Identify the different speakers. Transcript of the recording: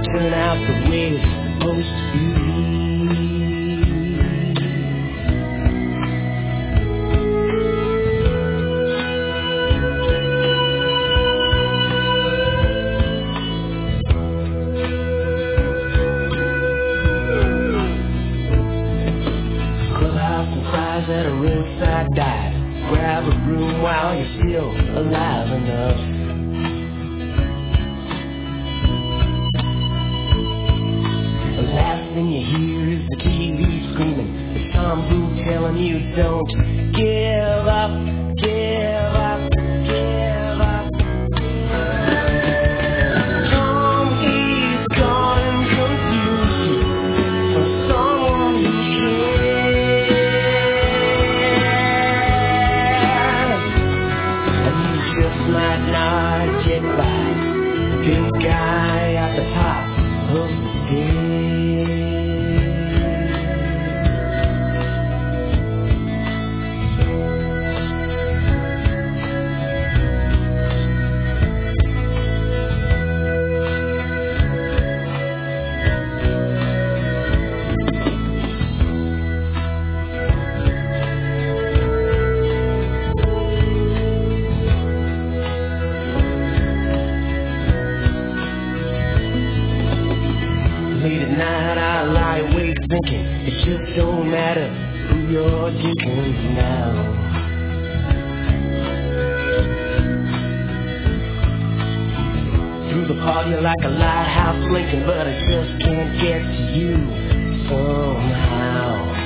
Speaker 1: turn out the way it's supposed to be. That are inside dive. Grab a broom while you're still alive enough. The last thing you hear is the TV screaming, the Tom Boo telling you don't give up, give up, give up. Tom, he's gone and confused you for someone who cares. Might not get by. Big guy at the top of the stairs. Late at night I lie awake thinking it just don't matter who you're drinking now. Through the fog you're like a lighthouse blinking, but I just can't get to you somehow.